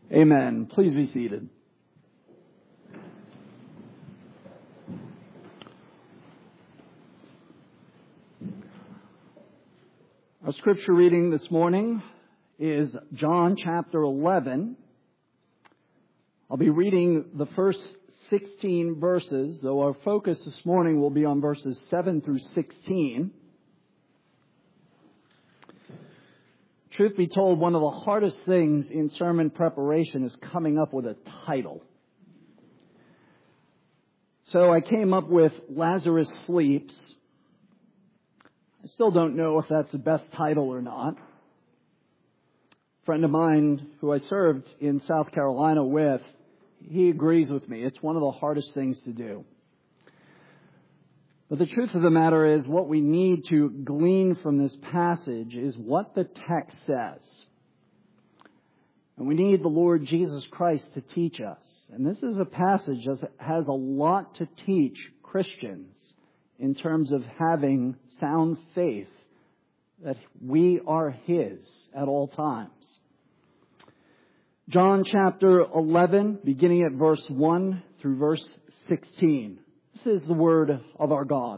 Amen. Please be seated. Our scripture reading this morning is John chapter 11. I'll be reading the first 16 verses, though our focus this morning will be on verses 7 through 16. Truth be told, one of the hardest things in sermon preparation is coming up with a title. So I came up with Lazarus Sleeps. I still don't know if that's the best title or not. A friend of mine who I served in South Carolina with, he agrees with me. It's one of the hardest things to do. But the truth of the matter is, what we need to glean from this passage is what the text says. And we need the Lord Jesus Christ to teach us. And this is a passage that has a lot to teach Christians in terms of having sound faith that we are His at all times. John chapter 11, beginning at verse 1 through verse 16. This is the word of our God.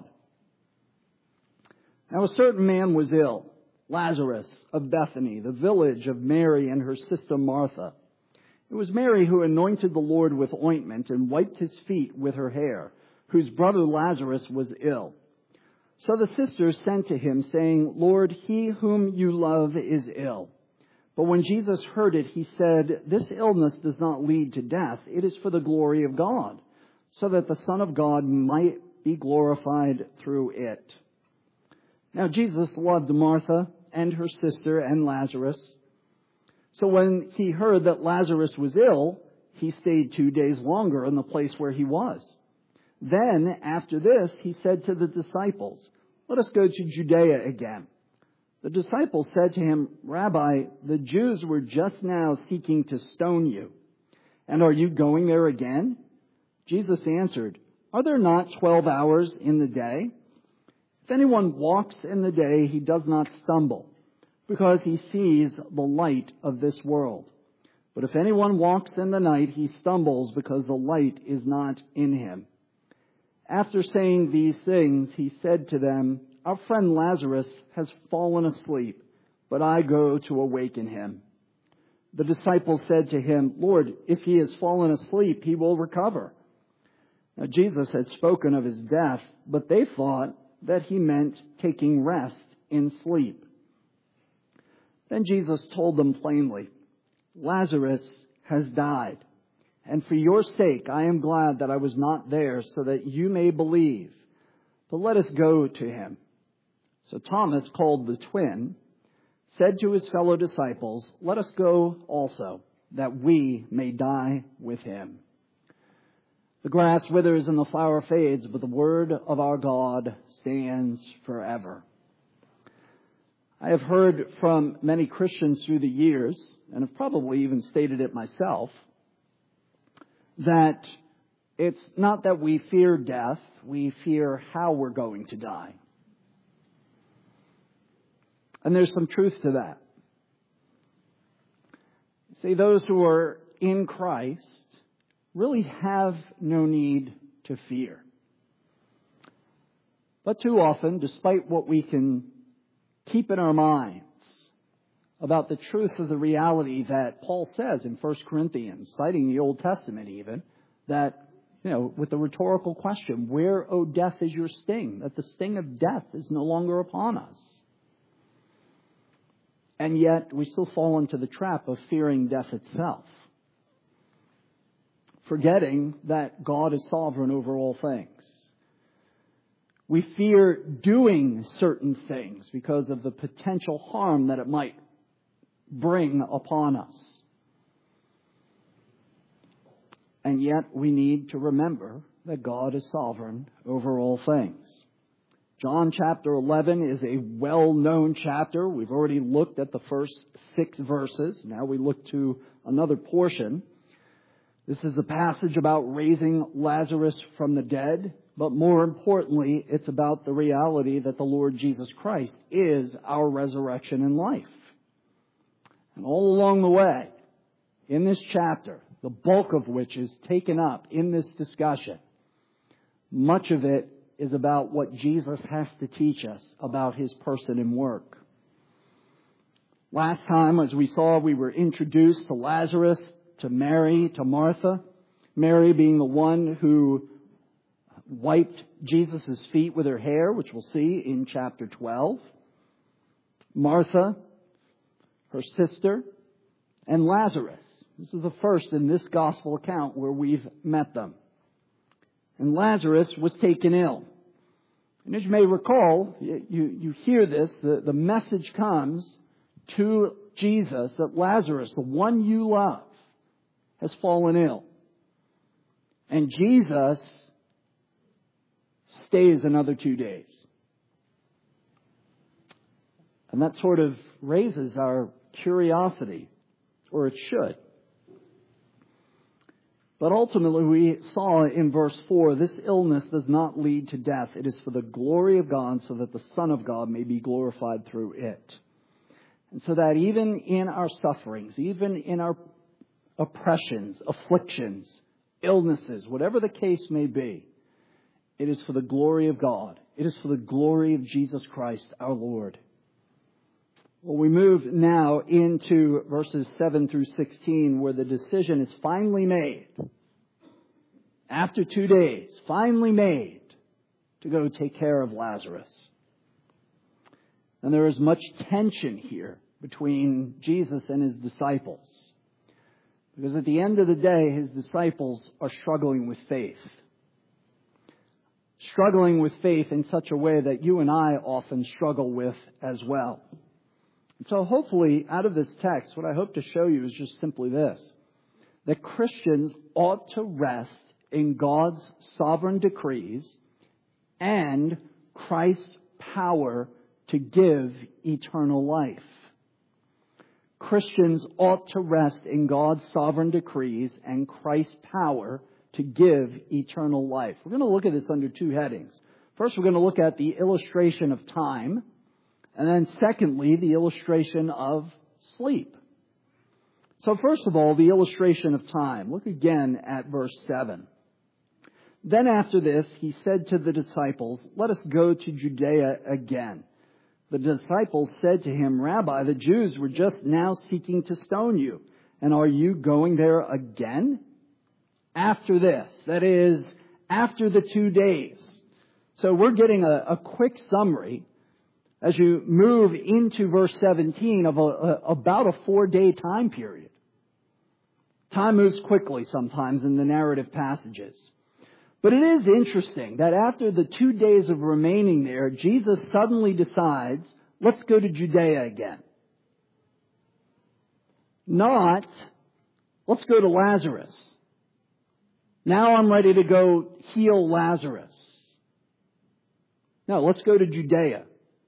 Now a certain man was ill, Lazarus of Bethany, the village of Mary and her sister Martha. It was Mary who anointed the Lord with ointment and wiped His feet with her hair, whose brother Lazarus was ill. So the sisters sent to Him, saying, Lord, he whom you love is ill. But when Jesus heard it, He said, This illness does not lead to death. It is for the glory of God, so that the Son of God might be glorified through it. Now Jesus loved Martha and her sister and Lazarus. So when He heard that Lazarus was ill, He stayed 2 days longer in the place where he was. Then, after this, He said to the disciples, Let us go to Judea again. The disciples said to Him, Rabbi, the Jews were just now seeking to stone you. And are you going there again? Jesus answered, Are there not 12 hours in the day? If anyone walks in the day, he does not stumble, because he sees the light of this world. But if anyone walks in the night, he stumbles, because the light is not in him. After saying these things, He said to them, Our friend Lazarus has fallen asleep, but I go to awaken him. The disciples said to Him, Lord, if he has fallen asleep, he will recover. Now Jesus had spoken of his death, but they thought that He meant taking rest in sleep. Then Jesus told them plainly, Lazarus has died, and for your sake I am glad that I was not there, so that you may believe. But let us go to him. So Thomas, called the twin, said to his fellow disciples, Let us go also, that we may die with him. The grass withers and the flower fades, but the word of our God stands forever. I have heard from many Christians through the years, and have probably even stated it myself, that it's not that we fear death, we fear how we're going to die. And there's some truth to that. See, those who are in Christ really have no need to fear. But too often, despite what we can keep in our minds about the truth of the reality that Paul says in 1 Corinthians, citing the Old Testament even, that, with the rhetorical question, where, O death, is your sting? That the sting of death is no longer upon us. And yet, we still fall into the trap of fearing death itself, forgetting that God is sovereign over all things. We fear doing certain things because of the potential harm that it might bring upon us. And yet we need to remember that God is sovereign over all things. John chapter 11 is a well-known chapter. We've already looked at the first 6 verses. Now we look to another portion. This is a passage about raising Lazarus from the dead. But more importantly, it's about the reality that the Lord Jesus Christ is our resurrection and life. And all along the way, in this chapter, the bulk of which is taken up in this discussion, much of it is about what Jesus has to teach us about His person and work. Last time, as we saw, we were introduced to Lazarus, to Mary, to Martha. Mary being the one who wiped Jesus' feet with her hair, which we'll see in chapter 12. Martha, her sister, and Lazarus. This is the first in this gospel account where we've met them. And Lazarus was taken ill. And as you may recall, you hear this, the message comes to Jesus that Lazarus, the one you love, has fallen ill. And Jesus stays another 2 days. And that sort of raises our curiosity, or it should. But ultimately we saw in verse 4, this illness does not lead to death. It is for the glory of God, so that the Son of God may be glorified through it. And so that even in our sufferings, even in our oppressions, afflictions, illnesses, whatever the case may be, it is for the glory of God. It is for the glory of Jesus Christ our Lord. Well, we move now into verses 7 through 16, where the decision is finally made, after 2 days, finally made, to go take care of Lazarus. And there is much tension here between Jesus and His disciples. Because at the end of the day, His disciples are struggling with faith. Struggling with faith in such a way that you and I often struggle with as well. And so hopefully, out of this text, what I hope to show you is just simply this: that Christians ought to rest in God's sovereign decrees and Christ's power to give eternal life. Christians ought to rest in God's sovereign decrees and Christ's power to give eternal life. We're going to look at this under two headings. First, we're going to look at the illustration of time. And then secondly, the illustration of sleep. So first of all, the illustration of time. Look again at verse 7. Then after this, He said to the disciples, "Let us go to Judea again." The disciples said to Him, "Rabbi, the Jews were just now seeking to stone you, and are you going there again?" After this, that is, after the 2 days. So we're getting a quick summary as you move into verse 17 of about a 4-day time period. Time moves quickly sometimes in the narrative passages. But it is interesting that after the 2 days of remaining there, Jesus suddenly decides, let's go to Judea again. Not, let's go to Lazarus. Now I'm ready to go heal Lazarus. No, let's go to Judea.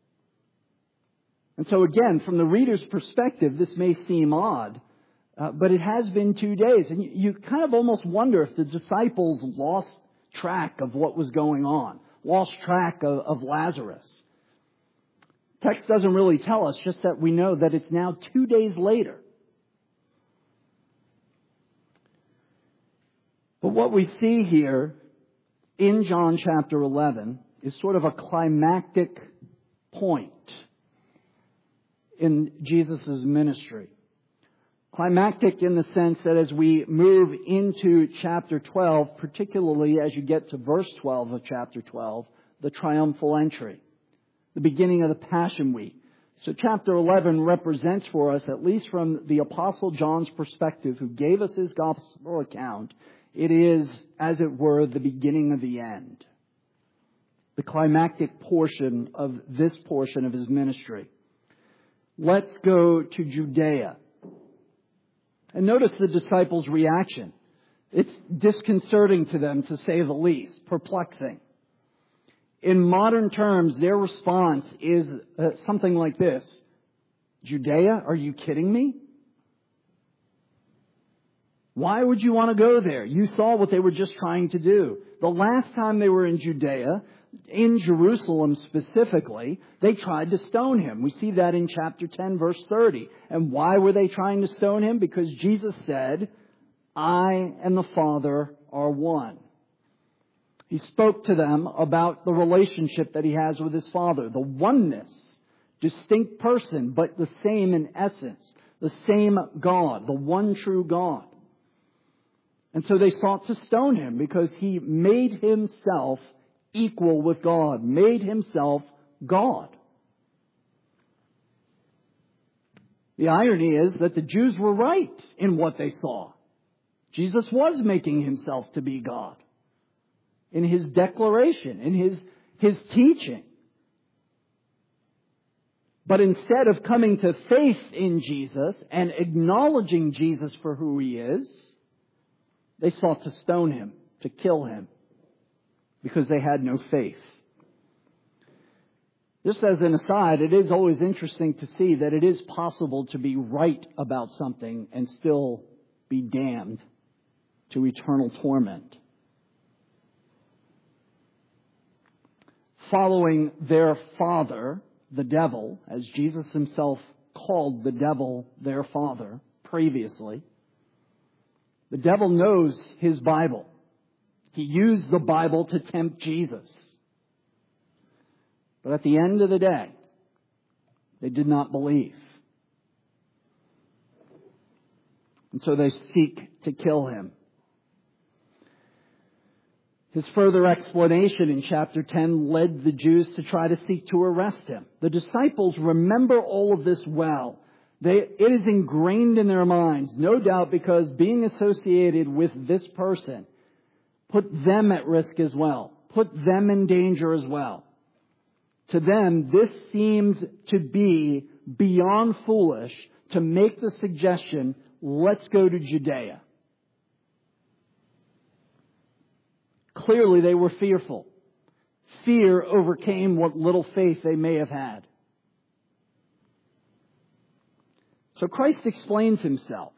And so again, from the reader's perspective, this may seem odd, but it has been 2 days. And you kind of almost wonder if the disciples lost track of what was going on, lost track of Lazarus. Text doesn't really tell us, just that we know that it's now 2 days later. But what we see here in John chapter 11 is sort of a climactic point in Jesus' ministry. Climactic in the sense that as we move into chapter 12, particularly as you get to verse 12 of chapter 12, the triumphal entry, the beginning of the Passion Week. So chapter 11 represents for us, at least from the Apostle John's perspective, who gave us his gospel account, it is, as it were, the beginning of the end. The climactic portion of this portion of his ministry. Let's go to Judea. And notice the disciples' reaction. It's disconcerting to them, to say the least, perplexing. In modern terms, their response is something like this: Judea? Are you kidding me? Why would you want to go there? You saw what they were just trying to do. The last time they were in Judea, in Jerusalem specifically, they tried to stone him. We see that in chapter 10, verse 30. And why were they trying to stone him? Because Jesus said, I and the Father are one. He spoke to them about the relationship that he has with his Father, the oneness, distinct person, but the same in essence, the same God, the one true God. And so they sought to stone him because he made himself equal with God, made himself God. The irony is that the Jews were right in what they saw. Jesus was making himself to be God in his declaration, in his teaching. But instead of coming to faith in Jesus and acknowledging Jesus for who he is, they sought to stone him, to kill him, because they had no faith. Just as an aside, it is always interesting to see that it is possible to be right about something and still be damned to eternal torment. Following their father, the devil, as Jesus himself called the devil their father previously, the devil knows his Bible. He used the Bible to tempt Jesus. But at the end of the day, they did not believe. And so they seek to kill him. His further explanation in chapter 10 led the Jews to try to seek to arrest him. The disciples remember all of this well. It is ingrained in their minds, no doubt because being associated with this person put them at risk as well, put them in danger as well. To them, this seems to be beyond foolish to make the suggestion, let's go to Judea. Clearly, they were fearful. Fear overcame what little faith they may have had. So Christ explains himself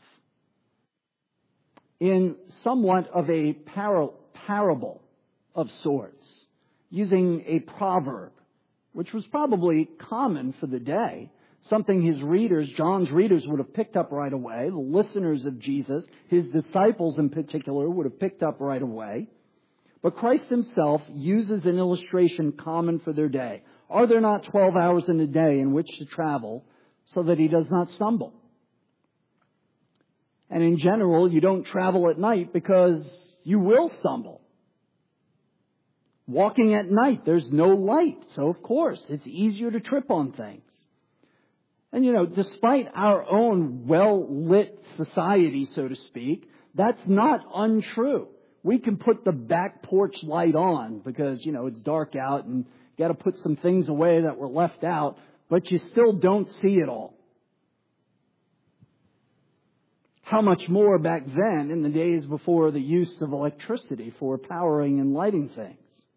in somewhat of a parable of sorts, using a proverb, which was probably common for the day, something his readers, John's readers, would have picked up right away. The listeners of Jesus, his disciples in particular, would have picked up right away. But Christ himself uses an illustration common for their day. Are there not 12 hours in a day in which to travel so that he does not stumble? And in general, you don't travel at night because you will stumble. Walking at night, there's no light. So of course, it's easier to trip on things. And despite our own well-lit society, so to speak, that's not untrue. We can put the back porch light on because, it's dark out and you got to put some things away that were left out, but you still don't see it all. How much more back then in the days before the use of electricity for powering and lighting things?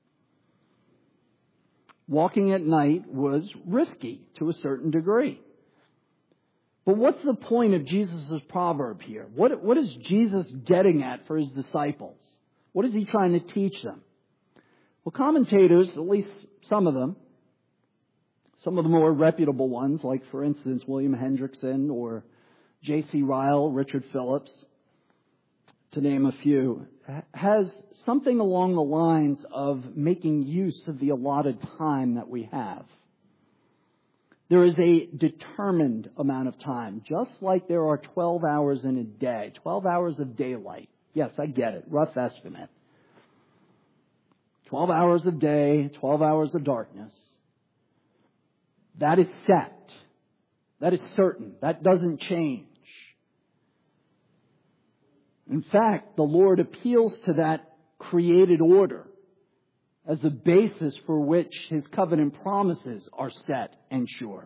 Walking at night was risky to a certain degree. But what's the point of Jesus' proverb here? What is Jesus getting at for his disciples? What is he trying to teach them? Well, commentators, at least some of them, some of the more reputable ones, like, for instance, William Hendrickson or J.C. Ryle, Richard Phillips, to name a few, has something along the lines of making use of the allotted time that we have. There is a determined amount of time, just like there are 12 hours in a day, 12 hours of daylight. Yes, I get it. Rough estimate. 12 hours of day, 12 hours of darkness. That is set. That is certain. That doesn't change. In fact, the Lord appeals to that created order as a basis for which his covenant promises are set and sure.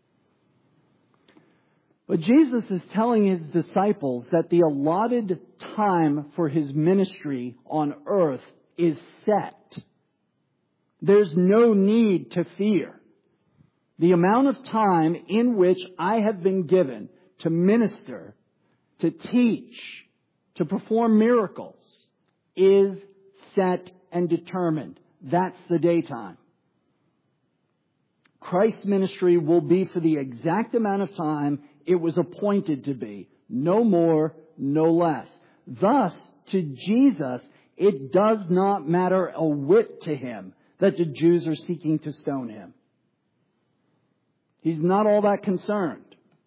But Jesus is telling his disciples that the allotted time for his ministry on earth is set. There's no need to fear. The amount of time in which I have been given to minister, to teach, to perform miracles is set and determined. that's the daytime. Christ's ministry will be for the exact amount of time it was appointed to be. No more, no less. Thus, to Jesus, it does not matter a whit to him that the Jews are seeking to stone him. He's not all that concerned.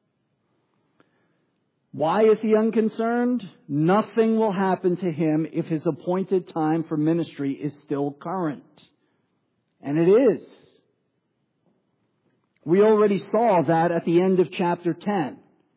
Why is he unconcerned? Nothing will happen to him if his appointed time for ministry is still current. And it is. We already saw that at the end of chapter 10.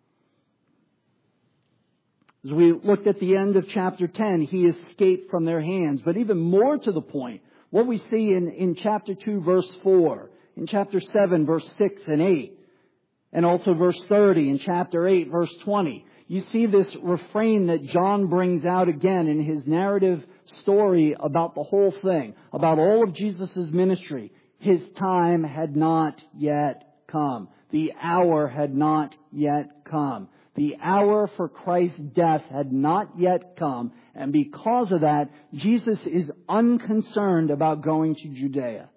As we looked at the end of chapter 10, he escaped from their hands. But even more to the point, what we see in chapter 2, verse 4, in chapter 7, verse 6 and 8, and also verse 30 in chapter 8, verse 20. You see this refrain that John brings out again in his narrative story about the whole thing, about all of Jesus' ministry. His time had not yet come. The hour had not yet come. The hour for Christ's death had not yet come. And because of that, Jesus is unconcerned about going to Judea.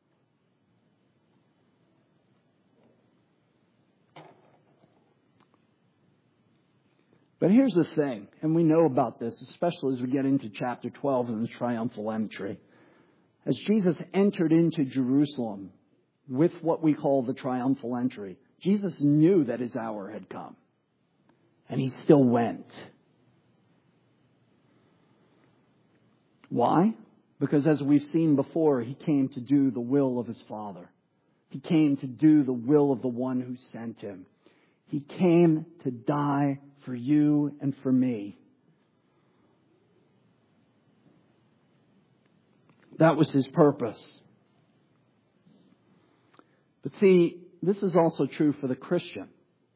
But here's the thing, and we know about this, especially as we get into chapter 12 and the triumphal entry. As Jesus entered into Jerusalem with what we call the triumphal entry, Jesus knew that his hour had come. And he still went. Why? Because as we've seen before, he came to do the will of his Father. He came to do the will of the one who sent him. He came to die for you and for me. That was his purpose. But see, this is also true for the Christian.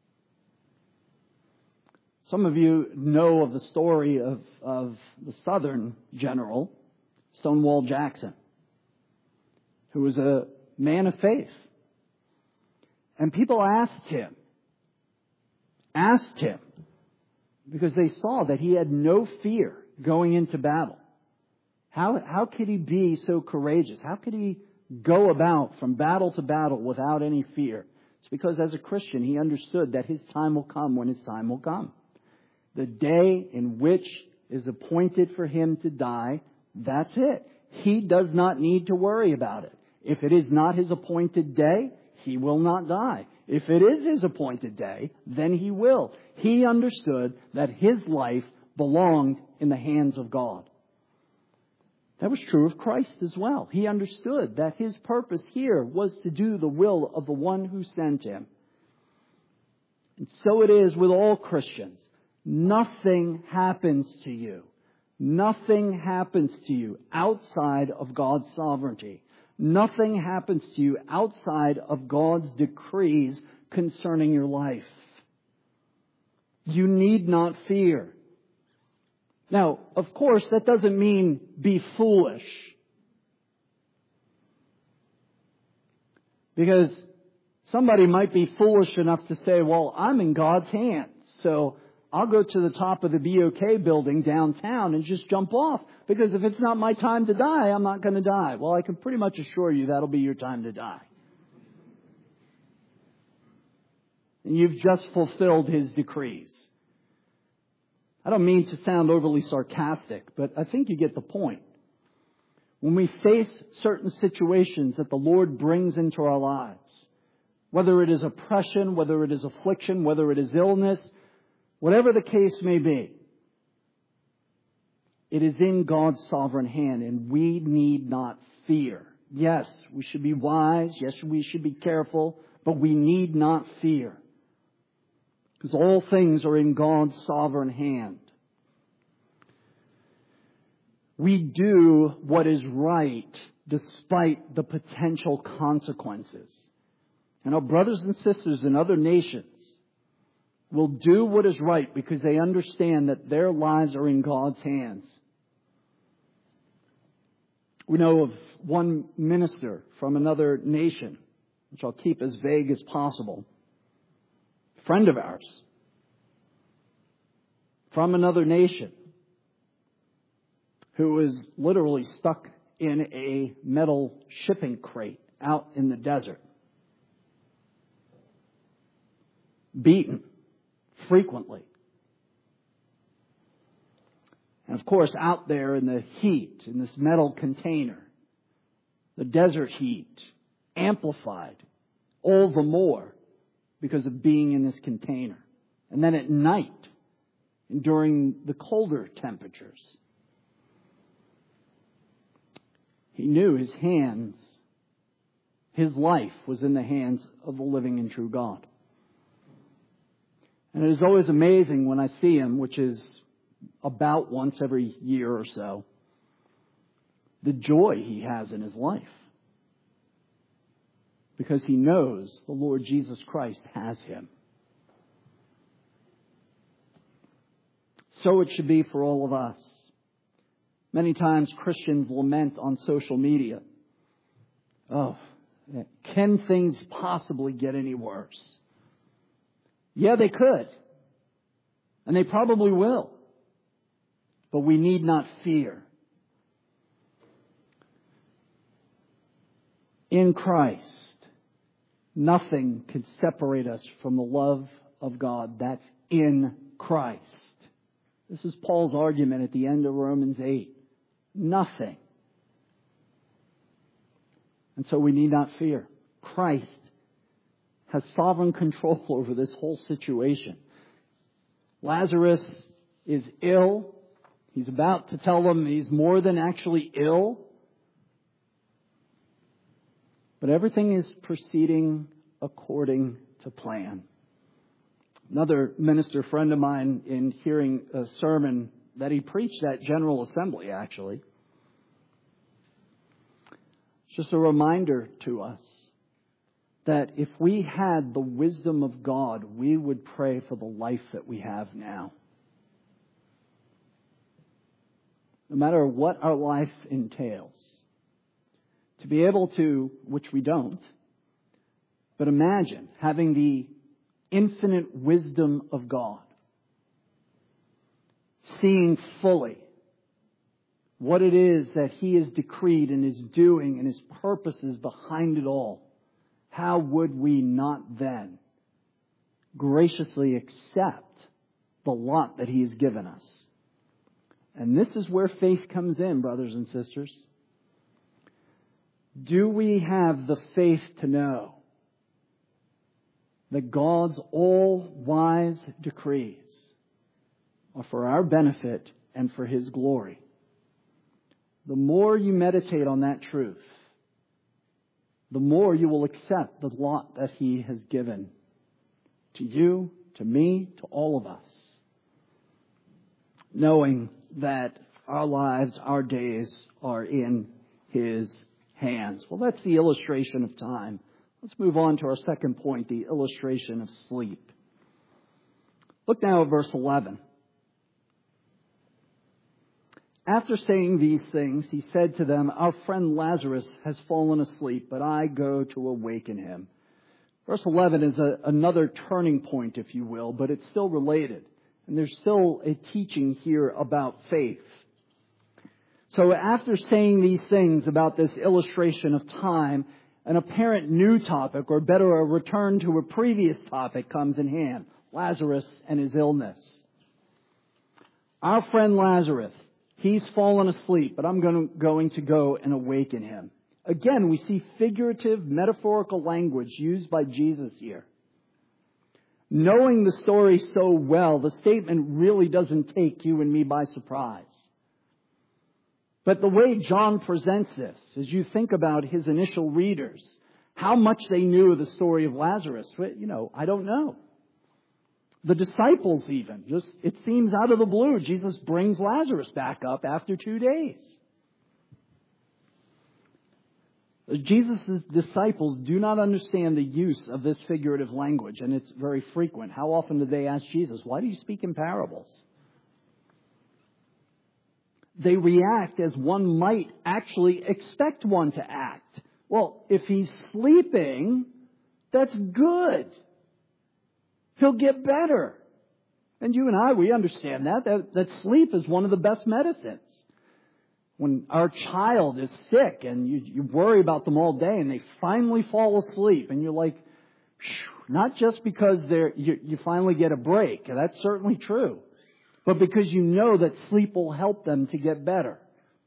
Some of you know of the story of the Southern general, Stonewall Jackson, who was a man of faith. And people asked him, because they saw that he had no fear going into battle. How could he be so courageous? How could he go about from battle to battle without any fear? It's because as a Christian, he understood that his time will come when his time will come. The day in which is appointed for him to die, that's it. He does not need to worry about it. If it is not his appointed day, he will not die. If it is his appointed day, then he will. He understood that his life belonged in the hands of God. That was true of Christ as well. He understood that his purpose here was to do the will of the one who sent him. And so it is with all Christians. Nothing happens to you. Nothing happens to you outside of God's sovereignty. Nothing happens to you outside of God's decrees concerning your life. You need not fear. Now, of course, that doesn't mean be foolish. Because somebody might be foolish enough to say, well, I'm in God's hands, so I'll go to the top of the BOK building downtown and just jump off. Because if it's not my time to die, I'm not going to die. Well, I can pretty much assure you that'll be your time to die. And you've just fulfilled his decrees. I don't mean to sound overly sarcastic, but I think you get the point. When we face certain situations that the Lord brings into our lives, whether it is oppression, whether it is affliction, whether it is illness, whatever the case may be, it is in God's sovereign hand, and we need not fear. Yes, we should be wise. Yes, we should be careful, but we need not fear. Because all things are in God's sovereign hand. We do what is right despite the potential consequences. And our brothers and sisters in other nations will do what is right because they understand that their lives are in God's hands. We know of one minister from another nation, which I'll keep as vague as possible, a friend of ours, from another nation, who was literally stuck in a metal shipping crate out in the desert. Beaten frequently. And of course, out there in the heat, in this metal container, the desert heat, amplified all the more because of being in this container. And then at night, during the colder temperatures, he knew his hands, his life was in the hands of the living and true God. And it is always amazing when I see him, which is about once every year or so, the joy he has in his life. Because he knows the Lord Jesus Christ has him. So it should be for all of us. Many times Christians lament on social media. Oh, can things possibly get any worse? Yeah, they could. And they probably will. But we need not fear. In Christ, nothing can separate us from the love of God that's in Christ. This is Paul's argument at the end of Romans 8. Nothing. And so we need not fear. Christ has sovereign control over this whole situation. Lazarus is ill. He's about to tell them he's more than actually ill. But everything is proceeding according to plan. Another minister friend of mine, in hearing a sermon that he preached at General Assembly, actually, it's just a reminder to us that if we had the wisdom of God, we would pray for the life that we have now. No matter what our life entails, to be able to, which we don't, but imagine having the infinite wisdom of God, seeing fully what it is that He has decreed and is doing and His purposes behind it all. How would we not then graciously accept the lot that He has given us? And this is where faith comes in, brothers and sisters. Do we have the faith to know that God's all-wise decrees are for our benefit and for His glory? The more you meditate on that truth, the more you will accept the lot that He has given to you, to me, to all of us, knowing that our lives, our days are in His hands. Well, that's the illustration of time. Let's move on to our second point, the illustration of sleep. Look now at verse 11. After saying these things, He said to them, "Our friend Lazarus has fallen asleep, but I go to awaken him." Verse 11 is another turning point, if you will, but it's still related. And there's still a teaching here about faith. So after saying these things about this illustration of time, an apparent new topic, or better, a return to a previous topic, comes in hand. Lazarus and his illness. Our friend Lazarus, he's fallen asleep, but I'm going to go and awaken him. Again, we see figurative, metaphorical language used by Jesus here. Knowing the story so well, the statement really doesn't take you and me by surprise. But the way John presents this, as you think about his initial readers, how much they knew of the story of Lazarus, I don't know. The disciples even, it seems out of the blue, Jesus brings Lazarus back up after 2 days. Jesus' disciples do not understand the use of this figurative language, and it's very frequent. How often do they ask Jesus, "Why do you speak in parables?" They react as one might actually expect one to act. Well, if he's sleeping, that's good. He'll get better. And you and I, we understand that sleep is one of the best medicines. When our child is sick and you worry about them all day and they finally fall asleep and you're like, not just because you finally get a break, that's certainly true, but because you know that sleep will help them to get better.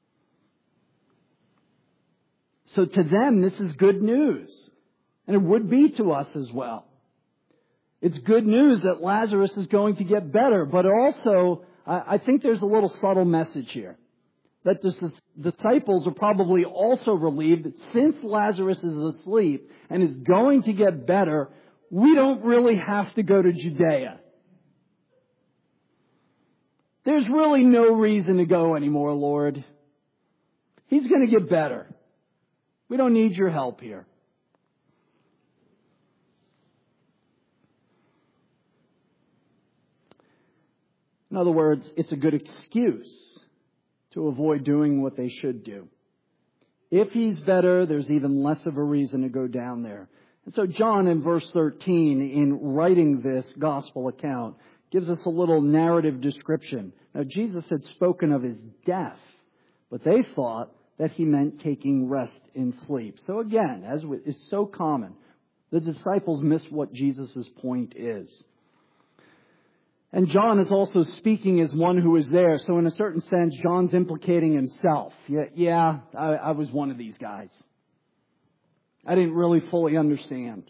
So to them, this is good news. And it would be to us as well. It's good news that Lazarus is going to get better, but also, I think there's a little subtle message here. That the disciples are probably also relieved that since Lazarus is asleep and is going to get better, we don't really have to go to Judea. There's really no reason to go anymore, Lord. He's going to get better. We don't need your help here. In other words, it's a good excuse to avoid doing what they should do. If he's better, there's even less of a reason to go down there. And so John in verse 13, in writing this gospel account, gives us a little narrative description. Now, Jesus had spoken of his death, but they thought that he meant taking rest in sleep. So again, as is so common, the disciples miss what Jesus' point is. And John is also speaking as one who is there. So in a certain sense, John's implicating himself. I was one of these guys. I didn't really fully understand.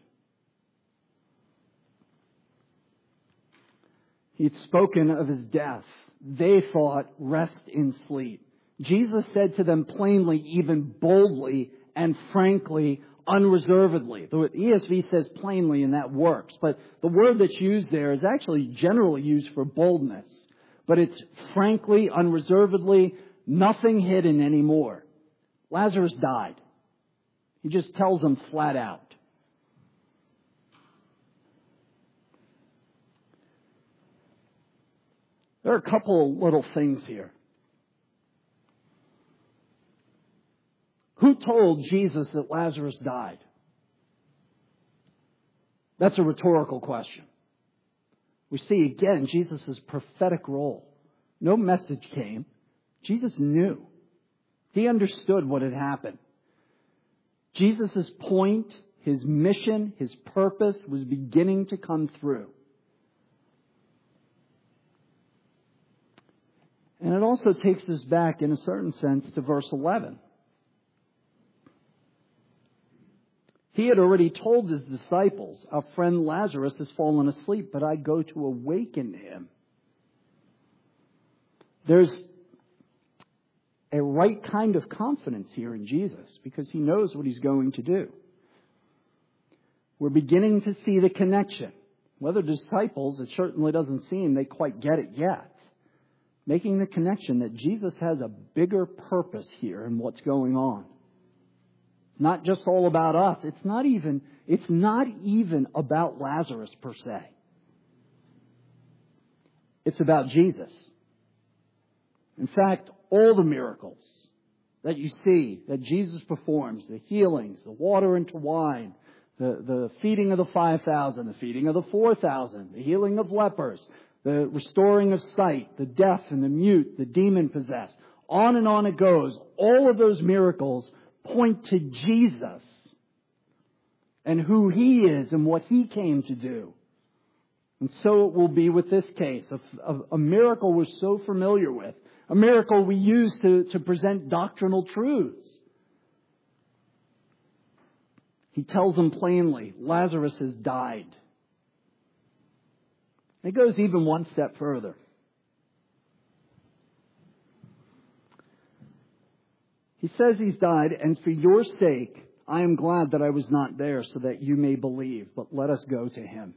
He'd spoken of his death. They thought rest in sleep. Jesus said to them plainly, even boldly and frankly, unreservedly. The ESV says plainly, and that works. But the word that's used there is actually generally used for boldness. But it's frankly, unreservedly, nothing hidden anymore. Lazarus died. He just tells them flat out. There are a couple little things here. Who told Jesus that Lazarus died? That's a rhetorical question. We see again Jesus' prophetic role. No message came. Jesus knew. He understood what had happened. Jesus' point, his mission, his purpose was beginning to come through. And it also takes us back, in a certain sense, to verse 11. He had already told his disciples, our friend Lazarus has fallen asleep, but I go to awaken him. There's a right kind of confidence here in Jesus because he knows what he's going to do. We're beginning to see the connection. Whether disciples, it certainly doesn't seem they quite get it yet. Making the connection that Jesus has a bigger purpose here in what's going on. It's not just all about us. It's not even about Lazarus per se. It's about Jesus. In fact, all the miracles that you see that Jesus performs, the healings, the water into wine, the feeding of the 5,000, the feeding of the 4,000, the healing of lepers, the restoring of sight, the deaf and the mute, the demon-possessed. On and on it goes. All of those miracles point to Jesus and who he is and what he came to do. And so it will be with this case. A miracle we're so familiar with. A miracle we use to present doctrinal truths. He tells them plainly, Lazarus has died. It goes even one step further. He says he's died, and for your sake, I am glad that I was not there so that you may believe, but let us go to him.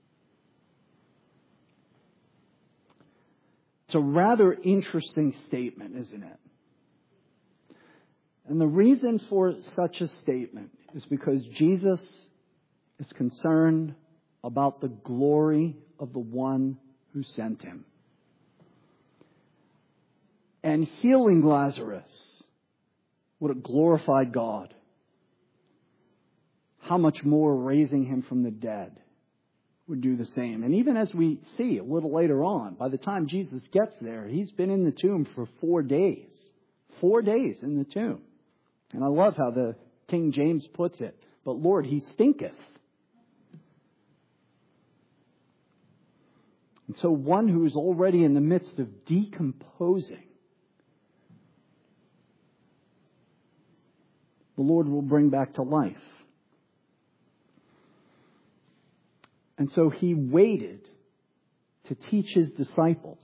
It's a rather interesting statement, isn't it? And the reason for such a statement is because Jesus is concerned about the glory of the one who sent him. And healing Lazarus would have glorified God. How much more raising him from the dead would do the same. And even as we see a little later on, by the time Jesus gets there, he's been in the tomb for 4 days. 4 days in the tomb. And I love how the King James puts it. But Lord, he stinketh. And so one who is already in the midst of decomposing, the Lord will bring back to life. And so he waited to teach his disciples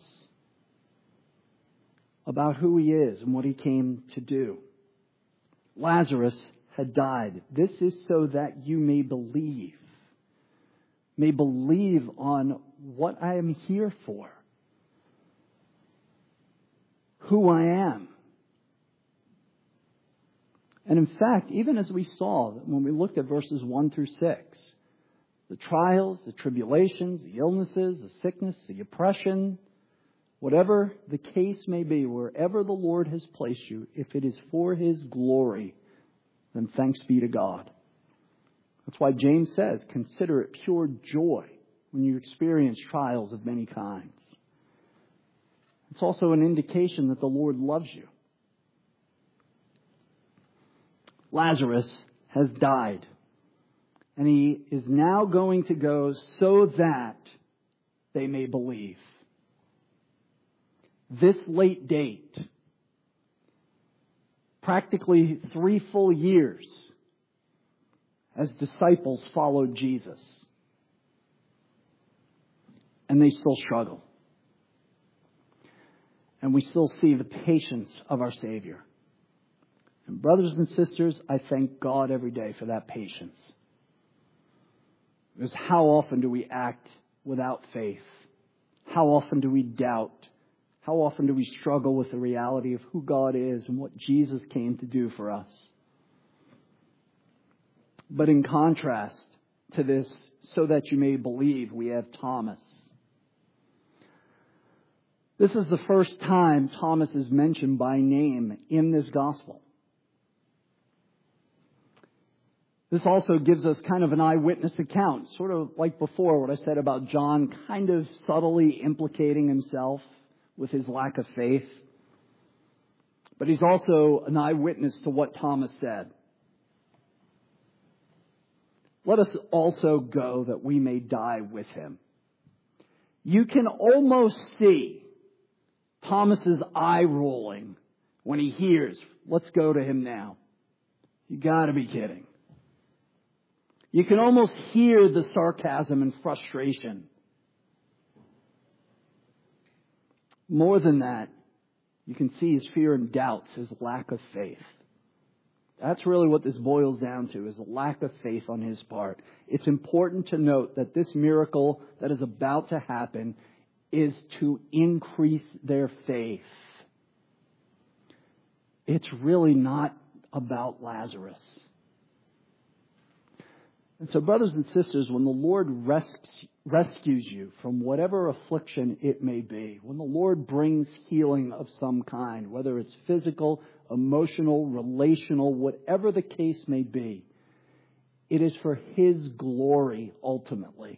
about who he is and what he came to do. Lazarus had died. This is so that you may believe on what I am here for, who I am. And in fact, even as we saw when we looked at verses 1 through 6, the trials, the tribulations, the illnesses, the sickness, the oppression, whatever the case may be, wherever the Lord has placed you, if it is for his glory, then thanks be to God. That's why James says, consider it pure joy when you experience trials of many kinds. It's also an indication that the Lord loves you. Lazarus has died, and he is now going to go so that they may believe. This late date, practically 3 full years, as disciples followed Jesus. And they still struggle. And we still see the patience of our Savior. And brothers and sisters, I thank God every day for that patience. Because how often do we act without faith? How often do we doubt? How often do we struggle with the reality of who God is and what Jesus came to do for us? But in contrast to this, so that you may believe, we have Thomas. This is the first time Thomas is mentioned by name in this gospel. This also gives us kind of an eyewitness account, sort of like before what I said about John kind of subtly implicating himself with his lack of faith. But he's also an eyewitness to what Thomas said. Let us also go that we may die with him. You can almost see Thomas's eye rolling when he hears, let's go to him now. You gotta be kidding. You can almost hear the sarcasm and frustration. More than that, you can see his fear and doubts, his lack of faith. That's really what this boils down to, is a lack of faith on his part. It's important to note that this miracle that is about to happen is to increase their faith. It's really not about Lazarus. And so, brothers and sisters, when the Lord rescues you from whatever affliction it may be, when the Lord brings healing of some kind, whether it's physical, emotional, relational, whatever the case may be, it is for his glory ultimately.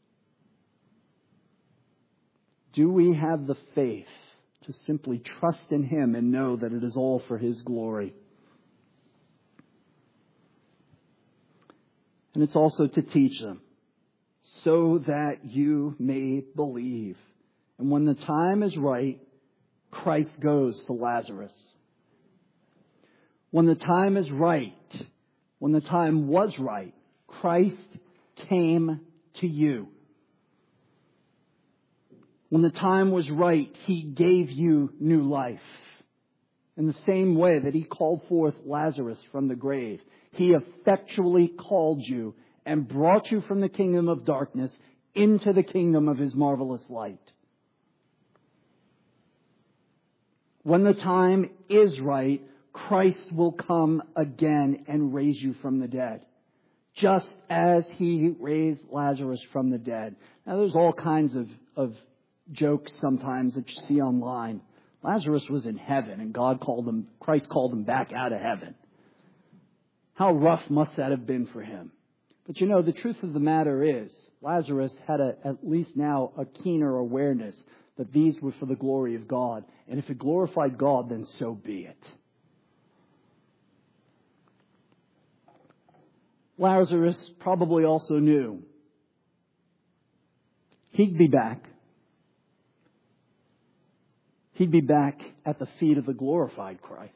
Do we have the faith to simply trust in him and know that it is all for his glory? And it's also to teach them, so that you may believe. And when the time is right, Christ goes to Lazarus. When the time is right, when the time was right, Christ came to you. When the time was right, he gave you new life. In the same way that he called forth Lazarus from the grave, he effectually called you and brought you from the kingdom of darkness into the kingdom of his marvelous light. When the time is right, Christ will come again and raise you from the dead, just as he raised Lazarus from the dead. Now, there's all kinds of jokes sometimes that you see online. Lazarus was in heaven, and Christ called him back out of heaven. How rough must that have been for him? But you know, the truth of the matter is, Lazarus had at least now a keener awareness that these were for the glory of God. And if it glorified God, then so be it. Lazarus probably also knew he'd be back. He'd be back at the feet of the glorified Christ.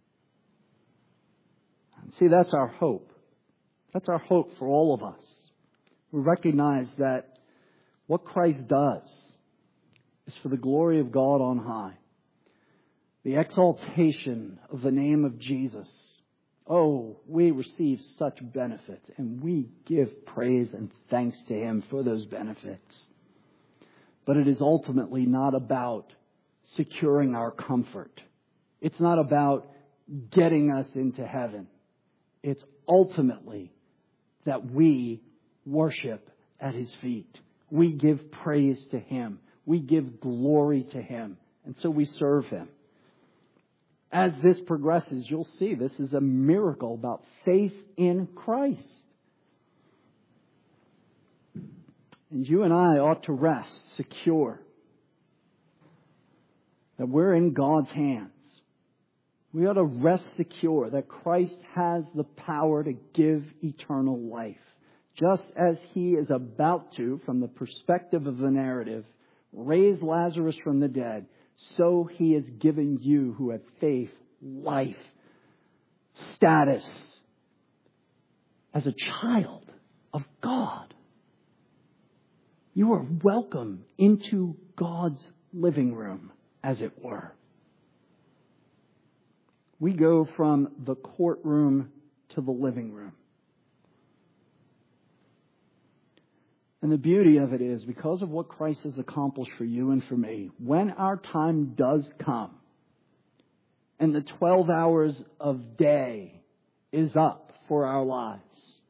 See, that's our hope. That's our hope for all of us. We recognize that what Christ does is for the glory of God on high. The exaltation of the name of Jesus. Oh, we receive such benefits, and we give praise and thanks to Him for those benefits. But it is ultimately not about securing our comfort. It's not about getting us into heaven. It's ultimately that we worship at His feet. We give praise to Him. We give glory to Him. And so we serve Him. As this progresses, you'll see this is a miracle about faith in Christ. And you and I ought to rest secure that we're in God's hands. We ought to rest secure that Christ has the power to give eternal life. Just as He is about to, from the perspective of the narrative, raise Lazarus from the dead, so He has given you who have faith, life, status as a child of God. You are welcome into God's living room, as it were. We go from the courtroom to the living room. And the beauty of it is, because of what Christ has accomplished for you and for me, when our time does come, and the 12 hours of day is up for our lives,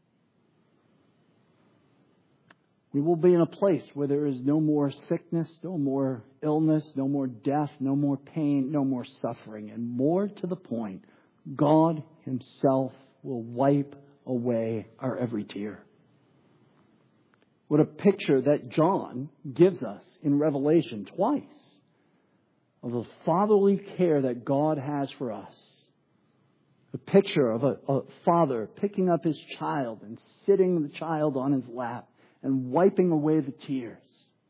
we will be in a place where there is no more sickness, no more illness, no more death, no more pain, no more suffering. And more to the point, God Himself will wipe away our every tear. What a picture that John gives us in Revelation twice of the fatherly care that God has for us. A picture of a father picking up his child and sitting the child on his lap and wiping away the tears.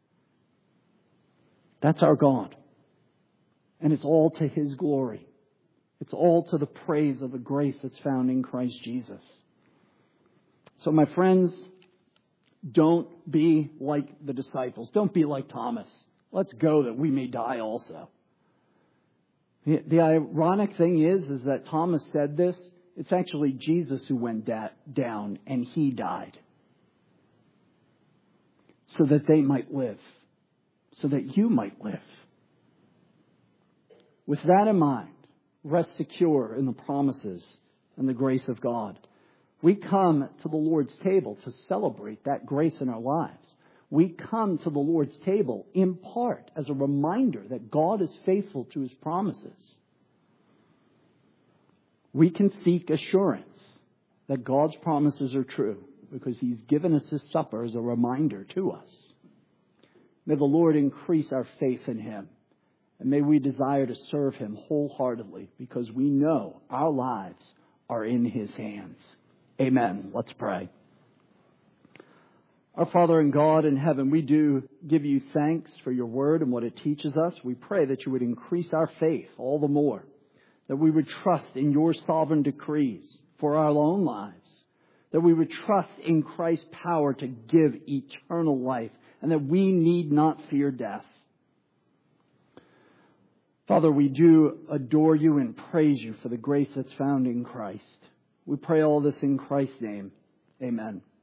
That's our God. And it's all to His glory. It's all to the praise of the grace that's found in Christ Jesus. So my friends, don't be like the disciples. Don't be like Thomas. Let's go that we may die also. The ironic thing is that Thomas said this. It's actually Jesus who went down and He died, so that they might live, so that you might live. With that in mind, rest secure in the promises and the grace of God. We come to the Lord's table to celebrate that grace in our lives. We come to the Lord's table in part as a reminder that God is faithful to His promises. We can seek assurance that God's promises are true, because He's given us His supper as a reminder to us. May the Lord increase our faith in Him. And may we desire to serve Him wholeheartedly, because we know our lives are in His hands. Amen. Let's pray. Our Father and God in heaven, we do give You thanks for Your word and what it teaches us. We pray that You would increase our faith all the more, that we would trust in Your sovereign decrees for our own lives, that we would trust in Christ's power to give eternal life, and that we need not fear death. Father, we do adore You and praise You for the grace that's found in Christ. We pray all this in Christ's name. Amen.